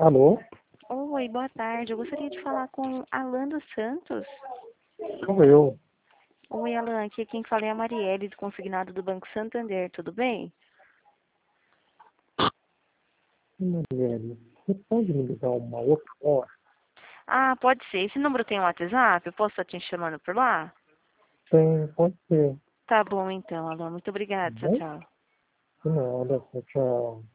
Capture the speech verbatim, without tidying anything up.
Alô? Oi, boa tarde. Eu gostaria de falar com Alan dos Santos. Sou eu. Oi, Alan. Aqui quem fala é a Marielle, do consignado do Banco Santander. Tudo bem? Marielle, você pode me ligar uma outra hora? Ah, pode ser. Esse número tem um WhatsApp? Eu posso estar te chamando por lá? Tem, pode ser. Tá bom, então, Alan. Muito Tá obrigada. Tchau, bom? tchau. De nada, tchau.